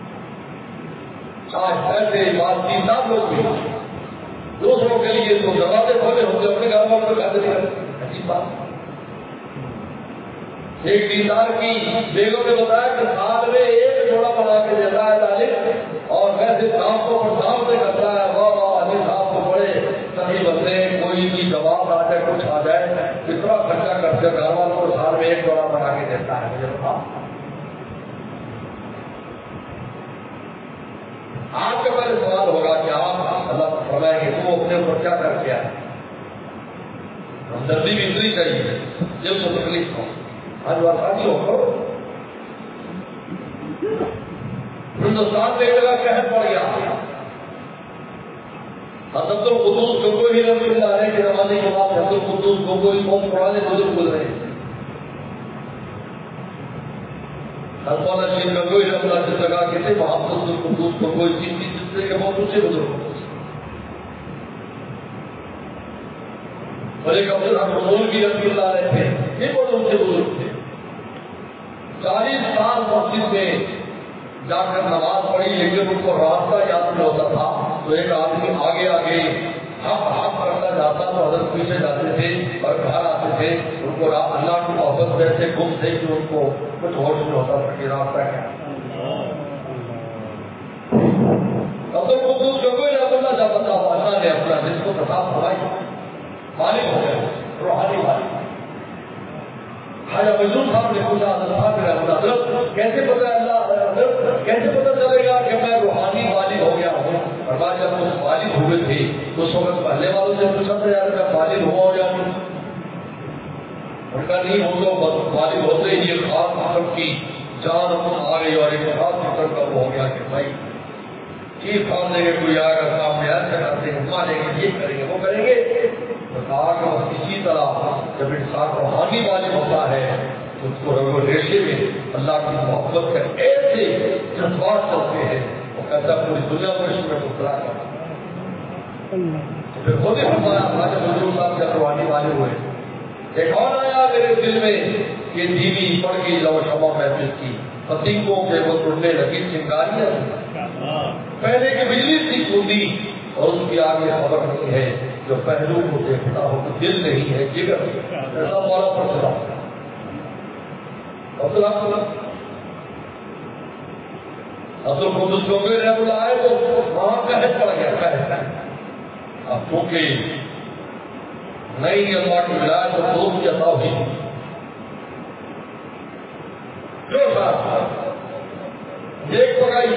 آج ایسے بات 3 لوگ بھی دوسروں کے لیے تو دروازے کھولے ہوتے اپنے گھر والوں کو خرچ کرے. عجیب بات. ایک دیندار کی بیگم نے بتایا کہ سال میں 1 جوڑا بنا کے دیتا ہے طالب اور ویسے کام کو دام سے کرتا ہے. واہ علی صاحب کو بڑے صحیح بندے کوئی بھی جواب آ جائے کچھ آ جائے کتنا خرچہ کرتے گھر والوں کو سال میں 1 جوڑا بنا کے دیتا ہے. مجھے بتا آپ کے پہلے سوال ہوگا کہ آپ اللہ کو فرمائیں گے وہ اپنے اوپر کیا کر کے آئے. ہمدردی بھی اتنی چاہیے جب سے تکلیف ہو. آج بات آتی ہو ہندوستان میں ایک جگہ قحط پڑ گیا. حضرت القدوس گنگوئی رحمۃ اللہ علیہ کے زمانے کے بعد حضرت القدوس گنگوئی بہت پرانے بزرگ گزرے ہیں. حضرت شیخ گنگوئی رحمۃ اللہ کی جگہ کے تھے محمد القدوس گنگوئی کی سلسلے کے بہت اونچے بزرگ. اور ایک عبد الحق مولوی رحمۃ اللہ علیہ تھے, یہ بہت اونچے بزرگ تھے. 40 سال مسجد میں جا کر نماز پڑھی لیکن ان کو راستہ یاد نہیں ہوتا تھا. تو ایک آدمی آگے آگے ہاتھ کرتا جاتا تو حضرت پیچھے جاتے تھے اور گھر آتے تھے. ان کو اللہ کی محبت میں سے گم تھے کہ ان کو کچھ ہوش نہیں ہوتا تھا کہ راستہ کیا. عبد القدوس گنگوئی رحمۃ اللہ جب اللہ نے اپنا جس کو پرتاپ ہوائی مالک ہو گئے روحانی مالک. خواجہ مجنون صاحب نے پوچھا حضرت کیسے پتہ کیسے پتہ چلے گا کہ میں روحانی والد ہو گیا ہوں. اور بعد جب وہ والد ہوئے تھے تو اس وقت پہلے والوں سے پوچھا تھا یار میں والد ہوا یا نہیں. ان کا نہیں ہو تو والد ہوتے ہی ایک خاص قسم کی جان اپنا آ گئی اور ایک خاص قسم کا وہ ہو گیا کہ بھائی چیز کھان دیں گے کوئی آئے گا سامنے ایسا کرتے ہیں مانیں گے یہ کریں گے وہ کریں گے. تو کہا کہ بس اسی طرح جب انسان روحانی والد ہوتا ہے تو اس کو رگ و ریشے میں اللہ کی محبت کا ایسے جذبات چلتے ہیں وہ کہتا ہے پوری دنیا کو اس میں مبتلا کرتا. پھر خود ہی فرمایا خواجہ مجنون صاحب جب روحانی والد ہوئے ایک اور آیا میرے دل میں کہ دیوی پڑ گئی لو شمع محفل کی پتنگوں کے وہ ٹوٹنے لگی چنگاریاں. پہلے کی بجلی تھی کھودی اور اس کی آگے خبر نہیں ہے جو پہلو کو دیکھتا ہو تو دل نہیں ہے جگر ایسا مولا پر چلا. عبد القدوس گنگوئی رحمۃ اللہ آئے تو وہاں قحط پڑ گیا. قحط اب چونکہ نئی اللہ کی ولایت اور دوست کی عطا ہوئی جو دیکھ پکائی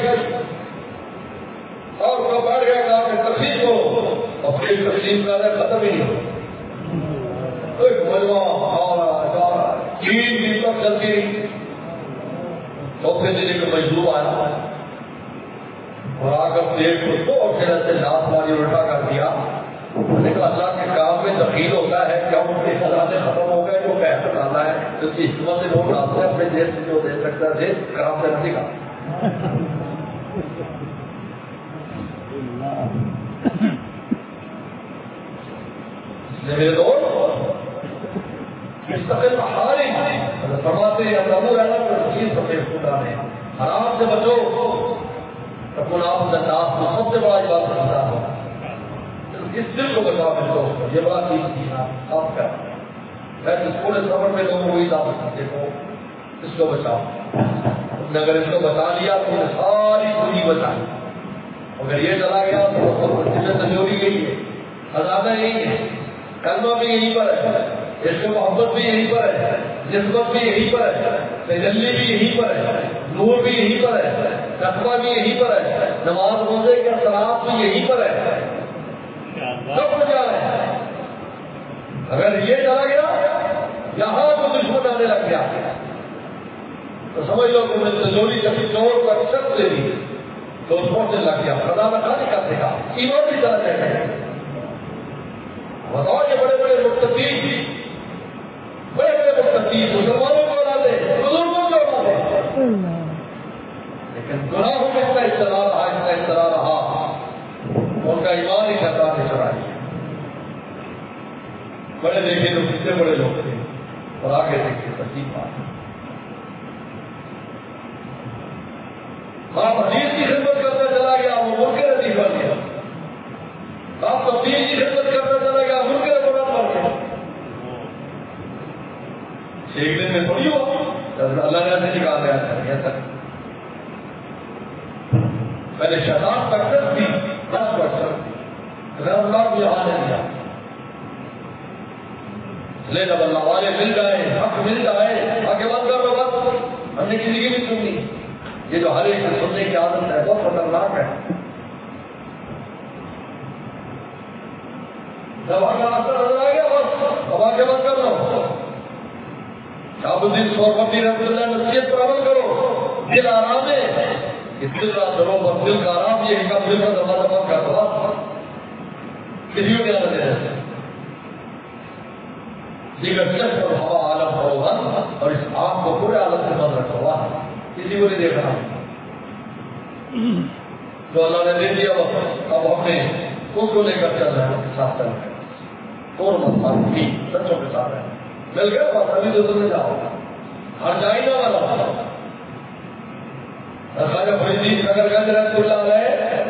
اور وہ بیٹھ گیا کہا کہ تقسیم کرو اور پھر تقسیم کرنا ختم ہی نہیں ہو. ایک مجموعہ آ رہا 3 دن تک چلتی رہی. چوتھے دن ایک مزدور آیا اور آ کر دیکھ کو اور پھر ایسے لات ماری الٹا کر دیا. اللہ کے کام میں دخیل ہوتا ہے کیا ان کے خزانے ختم ہو گئے جو کہہ ڈالا ہے اس کی حکمت سے لوگ آتے ہیں اپنے دیش سے جو دے سکتا ہے خراب سے نہیں کا میرے دوست مستقل حالی فرماتے ہیں ابو رہنا تو چیز سفید خدا نے حرام سے بچو تکون آپ الناس میں سب سے بڑا بات سمجھا ہو اس دل کو بچاؤ میرے دوست یہ بڑا چیز تھی نا آپ کا ویسے پورے سفر میں لوگوں کو دعوت دیکھو اس کو بچاؤ تم نے اگر اس کو بچا لیا تو نے ساری پوری بچائی اگر یہ چلا گیا تو تجوری یہی ہے خزانہ یہی ہے کلمہ بھی یہیں پر ہے عشق محبت بھی یہیں پر ہے نسبت بھی یہیں پر ہے تجلی بھی یہیں پر ہے نور بھی یہیں پر ہے تقویٰ بھی یہیں پر ہے نماز روزے کے اثرات بھی یہیں پر ہے سب کچھ جا رہے ہیں اگر یہ چلا گیا یہاں تو دشمن آنے لگ گیا تو سمجھ لو کہ میں تجوری کبھی چور کو اکثر دے دی تو اس پہنچنے لگ گیا خزانہ کھانے کا دے گا ایمان بھی چلا جائے گا بتاؤ یہ بڑے بڑے مقتدی مسلمانوں کو اڑا دے بزرگوں کو اڑا دے لیکن گناہوں میں اتنا اطلاع رہا ان کا ایمان ہی خطرہ نہیں چڑھائی بڑے دیکھے تو کتنے بڑے لوگ تھے اور آگے دیکھے ترتیب بات آپ حدیث کی خدمت کرتا چلا گیا وہ منکر حدیث بن گیا آپ تبدیل کی خدمت کرتا چلا گیا منکر قرآن بن گیا سیکھنے میں تھوڑی ہو اللہ نے ایسے نکال دیا تک پہلے شیطان پرسن تھی 10% اگر اللہ کو یہاں نہیں دیا لے جب اللہ والے مل جائے حق مل جائے آگے بات کر رہا بات ہم نے کسی کی بھی سننی یہ جو ہر ایک سے سننے کی عادت ہے بہت خطرناک ہے جب آگے اثر نظر آ گیا بس اب آگے بات کر رہا ہوں شاہب الدین سورپتی رحمۃ اللہ نصیحت پر عمل کرو دل آرام ہے اس دل کا دلوں پر دل کا آرام یہ ایک دل کا دروازہ بند کر دو کسی کو کیا دے رہے دیگر چشم اور ہوا عالم ہوگا اور اس آگ کو پورے عالم سے بند رکھا ہوا کسی کو نہیں دیکھ رہا جو اللہ نے دے دیا وقت اب ہم نے ان کو لے کر چل رہے ہیں ان کے ساتھ چل رہے ہیں کون مسئلہ کی سچوں کے ساتھ ہے مل گیا بس ابھی تو تم نے جاؤ ہر جائے گا والا خواجہ فریدی نگر گنج رحمۃ اللہ علیہ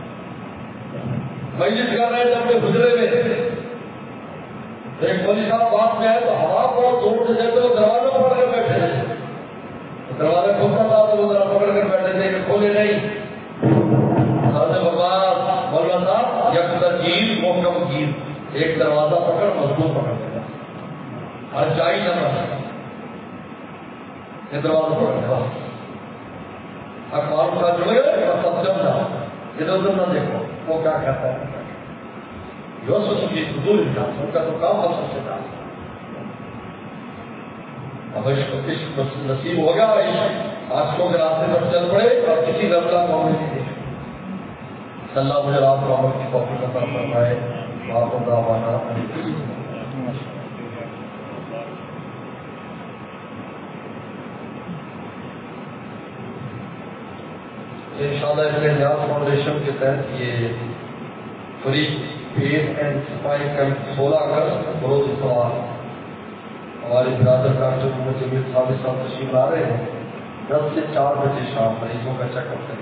مسجد کر رہے تھے اپنے گزرے میں ایک مولوی صاحب بات میں آئے تو ہوا بہت دور سے جاتے وہ دروازہ پکڑ کر بیٹھے تھے دروازہ کھولتا تھا تو وہ ذرا پکڑ کر بیٹھے تھے کہ کھولے نہیں مولانا صاحب یک ترجیح محکم گیر ایک دروازہ پکڑ مضبوط پکڑ دے گا ہر جائی نہ پڑے یہ دروازہ پکڑ دے گا اخبار کا جڑے اور سب نہ ادھر ادھر نہ دیکھو وہ کیا کہتا ہے یوسف کی حضور انسان ان کا تو کام ہم سب سے تھا اب عشق نصیب ہو گیا عاشقوں کے راستے پر چل پڑے اور کسی رب کا قوم نہیں دیکھے اللہ مجھے رات کو عمل کی توفیق عطا فرمائے آپ دعوانا انشاءاللہ اس نیاز فاؤنڈیشن کے تحت یہ فری پیڈ اینڈ صفائی کیمپ 16 اگست بروز اتوار ہمارے برادر ڈاکٹر محمد جمیل صاحب تشریف لا رہے ہیں 10 سے 4 بجے شام مریضوں کا چیک اپ کریں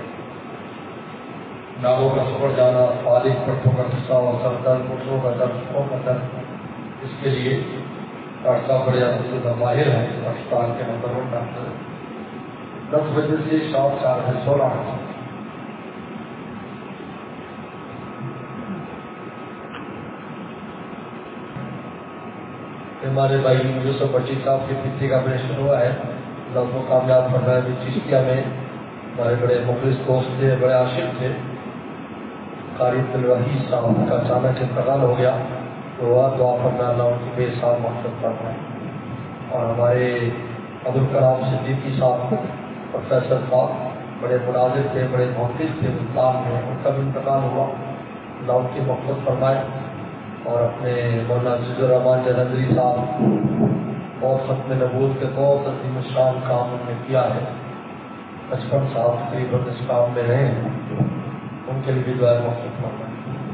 ناگوں کا سفر جانا فالج پٹھوں کا قصہ اور سر درد گھٹنوں کا درد پاؤں کا درد اس کے لیے ڈاکٹر صاحب بڑے زیادہ ماہر ہیں پاکستان کے نمبر 1 ڈاکٹر 10 بجے سے شام 4 بجے 16 اگست ہمارے بھائی یوسف بچی صاحب کے پتی کا آپریشن ہوا ہے اللہ کو کامیاب کر رہا ہے چشتیہ میں ہمارے بڑے مخلص دوست تھے بڑے عاشق تھے قاری عبدالوحید صاحب کا اچانک انتقال ہو گیا تو دعا کرنا اللہ ان کی بے سال مقصد کرنا ہے اور ہمارے ابوالکلام صدیقی صاحب پروفیسر صاحب بڑے مناظر تھے بڑے محفظ تھے ملتان میں ان کا بھی انتقال ہوا اللہ ان کی مقصد فرمائے اور اپنے مولانا عزیز الرحمان جلندری صاحب بہت ختم نبوت کے بہت عظیم شان کام انہوں نے کیا ہے، 55 سال تقریباً اس کام میں رہے ہیں، ان کے لیے بھی دعائیں مخصوص کرنا۔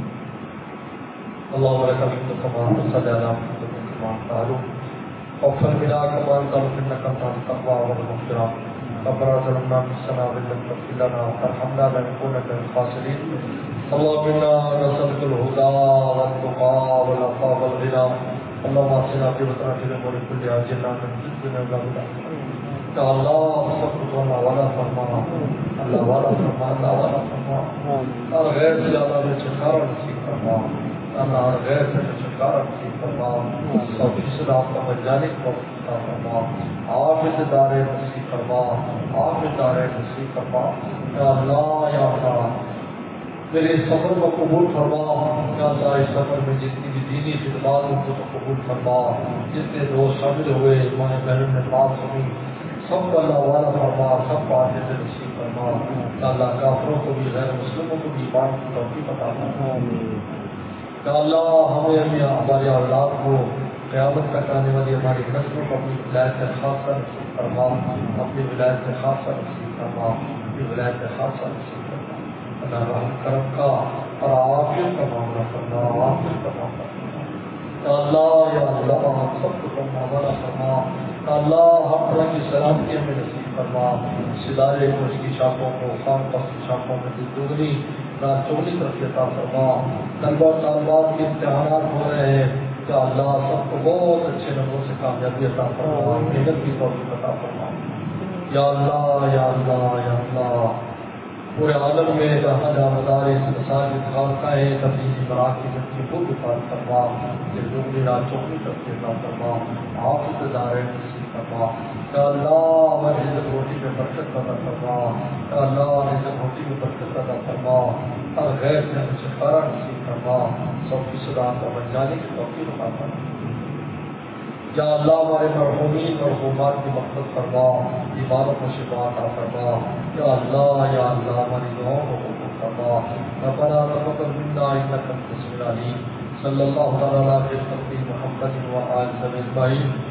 اللهم لك الحمد كما صل على محمد كما تعلم وفر بنا كما انت انك انت التقوى والمغفرة ربنا ظلمنا انفسنا وان لم تغفر لنا وترحمنا لنكون من الخاسرين اللهم انا نسألك الهدى والتقى والعفاف والغنى اللهم اعطنا عاقبتنا في الامور كلها واجرنا من فتنة عذاب القبر یا اللہ سب کچھ والا فرما، اللہ والا فرما، اللہ والا فرما، اور غیر سے اللہ نے چھٹکارا نصیب فرما، اللہ اور غیر سے چھٹکارا نصیب فرما، سب فیصد آپ کا مجانب کو فرما، حافظ دار نصیب فرما، حافظ دار نصیب فرما، یا اللہ میرے سفر کو قبول فرما، یا اللہ اس سفر میں جتنی بھی دینی خدمات ان کو قبول فرما، جتنے دوست شامل ہوئے ماں بہن نے بات سنی سب کو اللہ والا فرما، سب کو آگے سے نصیب فرما، یا اللہ کافروں کو بھی غیر مسلموں کو بھی ایمان کی توفیق عطا فرما، یا اللہ ہمیں ہمارے اولاد کو قیامت تک آنے والی ہماری نسلوں کو اپنی ولایت خاصہ نصیب فرما، اپنی ولایت خاصہ نصیب فرما، اپنی ولایت خاصہ نصیب فرما، اللہ رحم کرم کا اور عافیت کا معاملہ فرما، عافیت کا معاملہ فرما، یا اللہ سب کو فرما والا فرما، اللہ ہم طرح کی سلامتی ہمیں نصیب فرما، سدارے کو اس کی شاخوں کو خان پاس کی شاخوں میں دگنی رات چوگنی طرف عطا فرما، طلبہ و طالبات کے امتحانات ہو رہے ہیں، یا اللہ سب کو بہت اچھے نمبروں سے کامیابی عطا فرما، محنت کی توفیق عطا فرما، یا اللہ یا اللہ یا اللہ پورے عالم میں جہاں جہاں مدارس مساجد خانقاہیں تبلیغی مراکز کی خوب حفاظت فرما، دگنی رات چوگنی طرف عطا فرما، حافظ دارین نصیب فرما، یا اللہ ہماری رزق روٹی میں برکت عطا فرما، یا اللہ رزق روٹی میں برکت عطا فرما، اور غیر سے ہمیں چھٹکارا نصیب فرما، سب کی صدا کا بن جانے کی توفیق عطا فرما، یا اللہ ہمارے مرحومین مرحومات کی مغفرت فرما، ایمانوں کو شفا عطا فرما، یا اللہ ہماری دعاؤں کو قبول فرما، ربنا تقبل منا انک انت السمیع العلیم، صلی اللہ تعالی علی محمد و آلہ اجمعین۔